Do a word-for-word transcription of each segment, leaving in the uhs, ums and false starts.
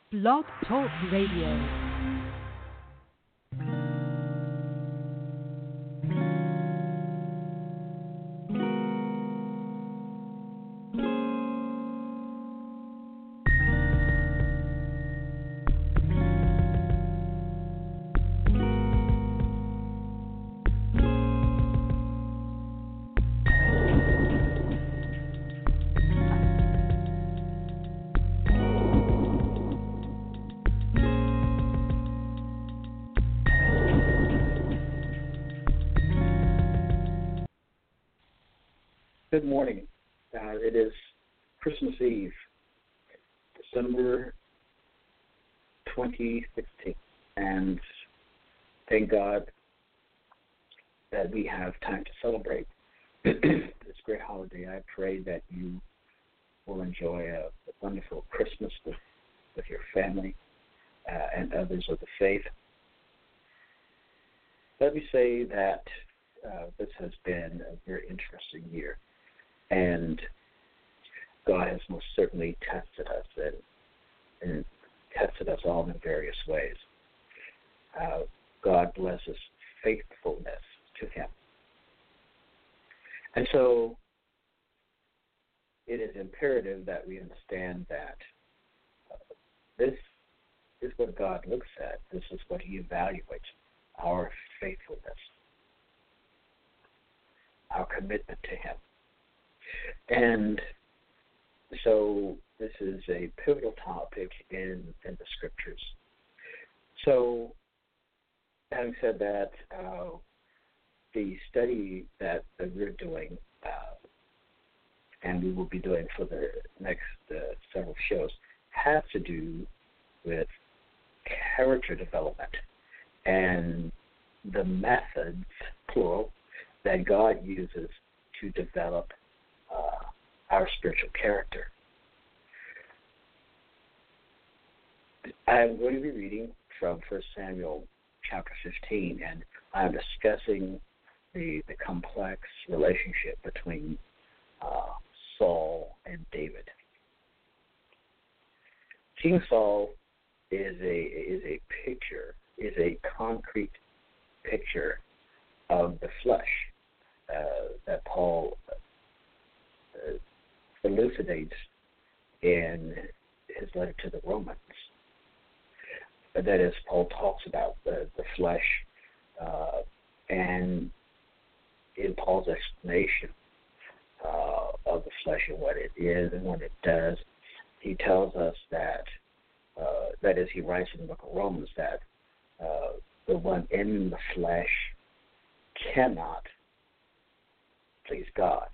Blog Talk Radio. Good morning. Uh, it is Christmas Eve, December twenty sixteen, and thank God that we have time to celebrate this great holiday. I pray that you will enjoy a, a wonderful Christmas with, with your family uh, and others of the faith. Let me say that uh, this has been a very interesting year. And God has most certainly tested us and, and tested us all in various ways. Uh, God blesses faithfulness to Him. And so it is imperative that we understand that uh, this is what God looks at. This is what He evaluates, our faithfulness, our commitment to Him. And so this is a pivotal topic in, in the Scriptures. So having said that, uh, the study that, that we're doing, uh, and we will be doing for the next uh, several shows, has to do with character development and the methods, plural, that God uses to develop Uh, our spiritual character. I'm going to be reading from First Samuel chapter fifteen, and I'm discussing the, the complex relationship between uh, Saul and David. King Saul is a is a picture, is a concrete picture of the flesh uh, that Paul Uh, elucidates in his letter to the Romans. That is, Paul talks about the, the flesh, uh, and in Paul's explanation uh, of the flesh and what it is and what it does, he tells us that, uh, that is, he writes in the book of Romans that uh, the one in the flesh cannot please God.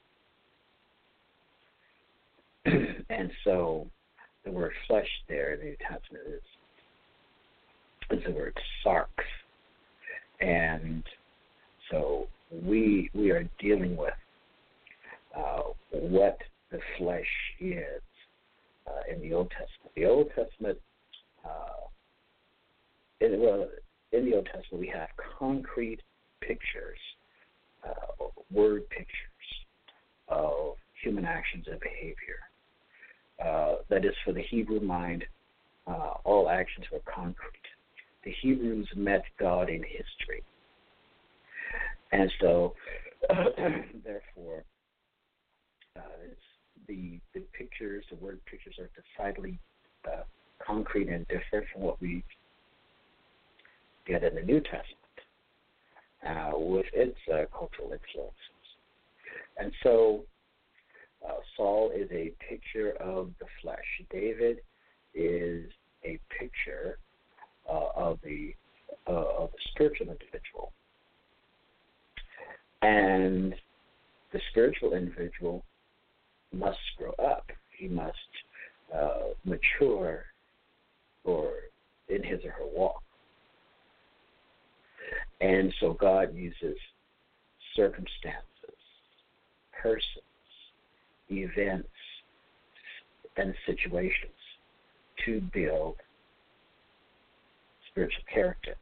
And so the word flesh there in the New Testament is, is the word sarx. And so we we are dealing with uh, what the flesh is uh, in the Old Testament. The Old Testament, uh, in, well, in the Old Testament we have concrete pictures, uh, word pictures of human actions and behavior. Uh, that is, for the Hebrew mind, uh, all actions were concrete. The Hebrews met God in history. And so, uh, therefore, uh, it's the, the pictures, the word pictures are decidedly uh, concrete and different from what we get in the New Testament uh, with its uh, cultural influences. And so, Uh, Saul is a picture of the flesh. David is a picture uh, of the uh, of the spiritual individual, and the spiritual individual must grow up. He must uh, mature, or in his or her walk. And so God uses circumstances, persons, events, and situations to build spiritual character.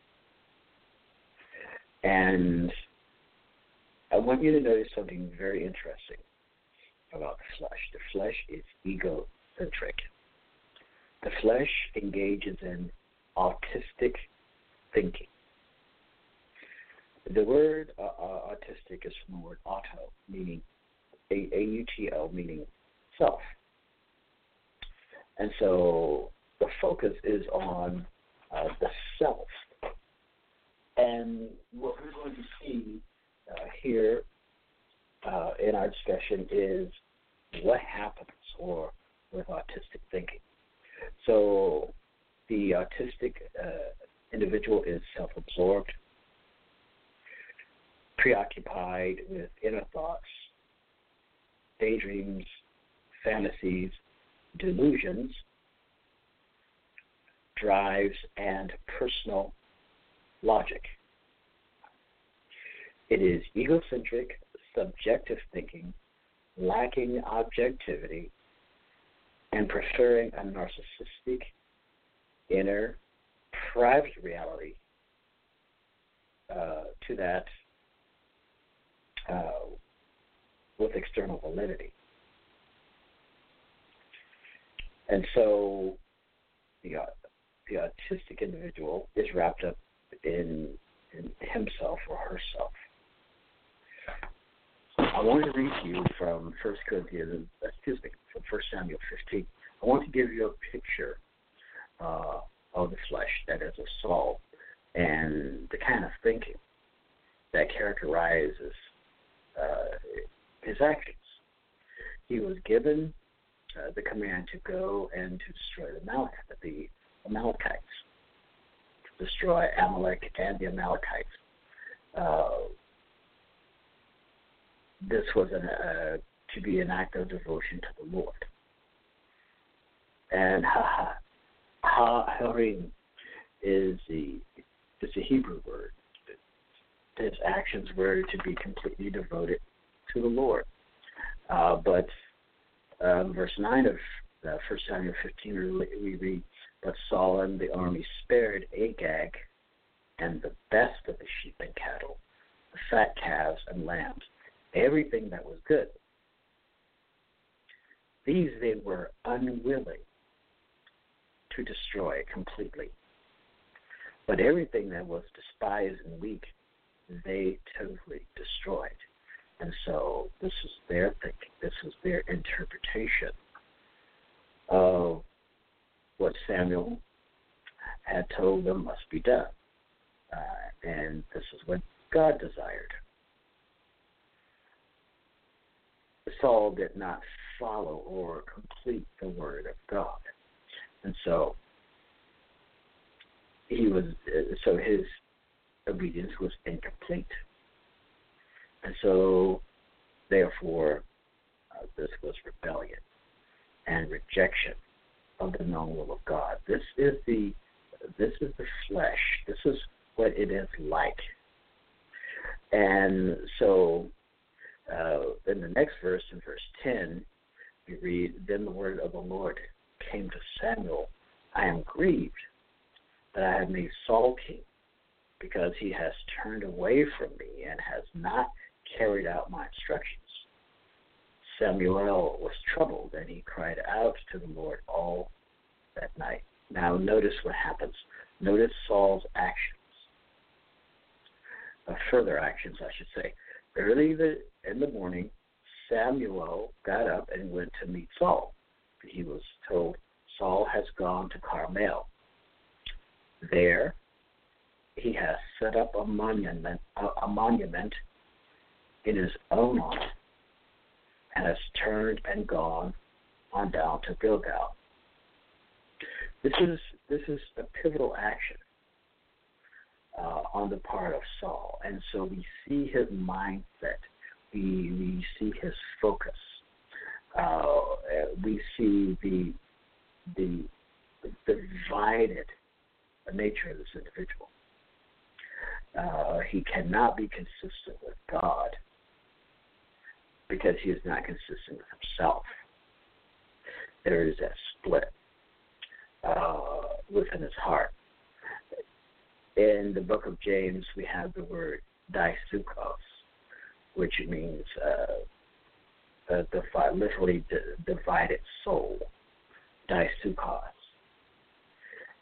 And I want you to notice something very interesting about the flesh. The flesh is egocentric. The flesh engages in autistic thinking. The word uh, uh, autistic is from the word auto, meaning A U T O, meaning self. And so the focus is on uh, the self. And what we're going to see uh, here uh, in our discussion is what happens or with autistic thinking. So the autistic uh, individual is self-absorbed, preoccupied with inner thoughts, daydreams, fantasies, delusions, drives, and personal logic. It is egocentric, subjective thinking, lacking objectivity, and preferring a narcissistic, inner, private reality uh, to that uh, with external validity. And so the, uh, the autistic individual is wrapped up in, in himself or herself. I want to read to you from First Corinthians, excuse me, from First Samuel fifteen. I want to give you a picture uh, of the flesh, that is of Saul, and the kind of thinking that characterizes uh, his actions. He was given uh, the command to go and to destroy the, Amalek, the Amalekites, to destroy Amalek and the Amalekites. Uh, this was an, uh, to be an act of devotion to the Lord. And ha harim is the is the Hebrew word. His actions were to be completely devoted to the Lord. Uh, but uh, verse nine of uh, First Samuel fifteen, we read, "But Saul and the army spared Agag and the best of the sheep and cattle, the fat calves and lambs, everything that was good. These they were unwilling to destroy completely. But everything that was despised and weak, they totally destroyed." And so this is their thinking. This is their interpretation of what Samuel had told them must be done. Uh, and this is what God desired. Saul did not follow or complete the word of God. And so he was, so his obedience was incomplete. And so, therefore, uh, this was rebellion and rejection of the known will of God. This is the, this is the flesh. This is what it is like. And so, uh, in the next verse, in verse ten, we read, "Then the word of the Lord came to Samuel, I am grieved that I have made Saul king, because he has turned away from me and has not carried out my instructions." Samuel was troubled, and he cried out to the Lord all that night. Now notice what happens. Notice Saul's actions. Uh, further actions, I should say. Early the, in the morning, Samuel got up and went to meet Saul. He was told, "Saul has gone to Carmel. There he has set up a monument, a, a monument in his own honor, and has turned and gone on down to Gilgal." This is this is a pivotal action uh, on the part of Saul, and so we see his mindset, we we see his focus, uh, we see the the divided nature of this individual. Uh, he cannot be consistent with God because he is not consistent with himself. There is that split uh, within his heart. In the book of James, we have the word disukos, which means uh, uh, divi- literally d- divided soul, disukos.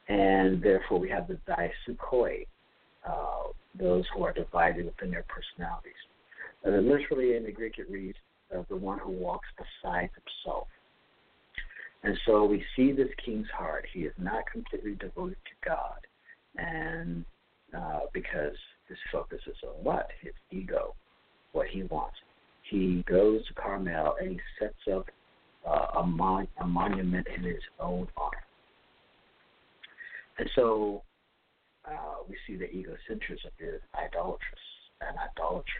And therefore we have the Daisukoi, uh, those who are divided within their personalities. And literally in the Greek it reads, uh, the one who walks beside himself. And so we see this king's heart. He is not completely devoted to God. And uh, because his focus is on what? His ego, what he wants. He goes to Carmel and he sets up uh, a, mon- a monument in his own honor. And so uh, we see the egocentrism is idolatrous and idolatry.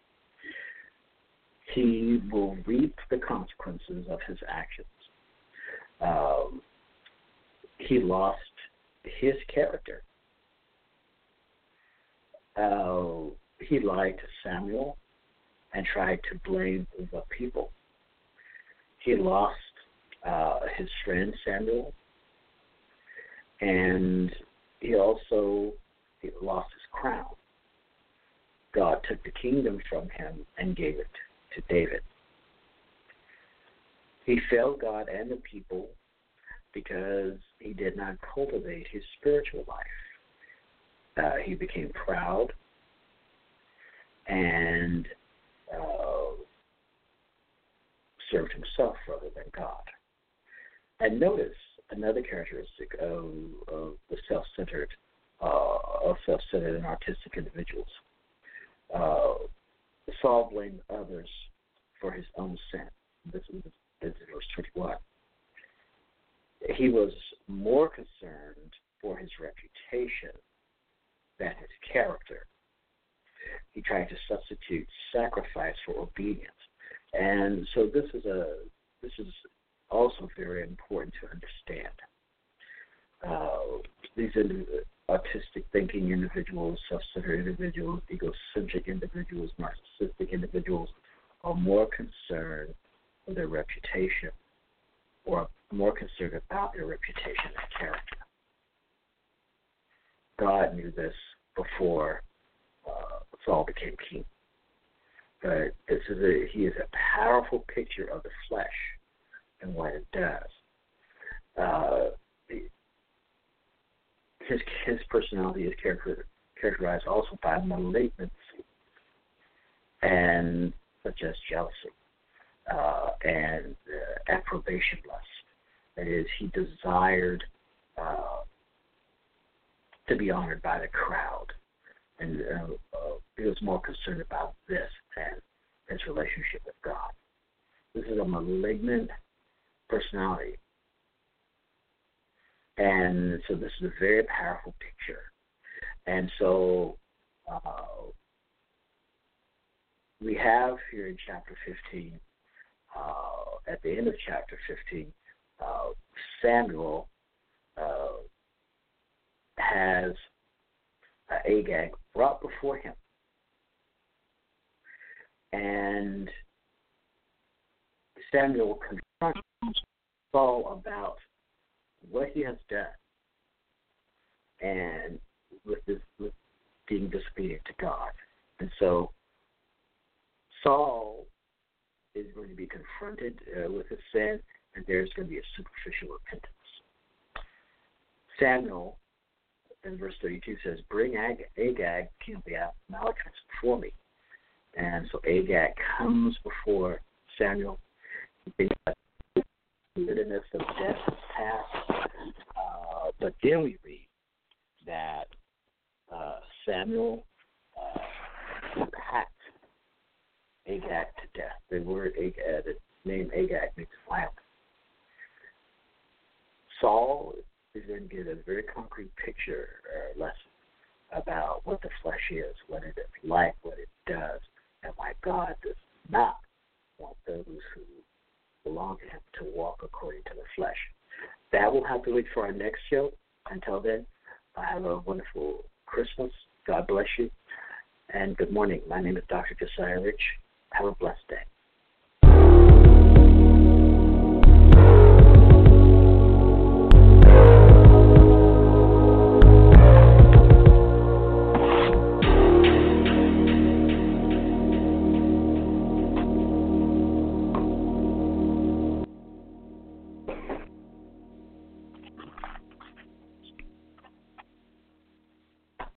He will reap the consequences of his actions. Um, he lost his character. Uh, he lied to Samuel and tried to blame the people. He lost uh, his friend Samuel, and he also he lost his crown. God took the kingdom from him and gave it to David. He failed God and the people because he did not cultivate his spiritual life. Uh, he became proud and uh, served himself rather than God. And notice another characteristic of, of the self-centered, uh, of self-centered and artistic individuals. Uh, Saul blamed others for his own sin. This is, this is verse twenty-one. He was more concerned for his reputation than his character. He tried to substitute sacrifice for obedience. And so this is a this is also very important to understand. Uh, these indiv- autistic thinking individuals, self-centered individuals, egocentric individuals, narcissistic individuals are more concerned with their reputation or more concerned about their reputation and character. God knew this before uh, Saul became king. But this is a, he is a powerful picture of the flesh and what it does. Uh, his his personality is character, characterized also by malignancy and such as jealousy uh, and uh, approbation lust. That is, he desired uh, to be honored by the crowd, and uh, uh, he was more concerned about this than his relationship with God. This is a malignant personality. And so this is a very powerful picture. And so uh, we have here in chapter fifteen, uh, at the end of chapter fifteen, uh, Samuel uh, has uh, Agag brought before him. And Samuel confronts Saul about what he has done and with this with being disobedient to God. And so Saul is going to be confronted uh, with his sin, and there's going to be a superficial repentance. Samuel, in verse thirty-two, says, "Bring Ag- Agag, king of the Amalekites, before me." And so Agag comes before Samuel. The bitterness of death has passed. Uh, but then we read that uh, Samuel uh, hacked Agag to death. The word Agag, the name Agag means violence. Saul is going to get a very concrete picture or lesson about what the flesh is, what it is like, what it does, and why God does not want those who belong to him to walk according to the flesh. That will have to wait for our next show. Until then, have a wonderful Christmas. God bless you. And good morning. My name is Doctor Josiah Rich. Have a blessed day.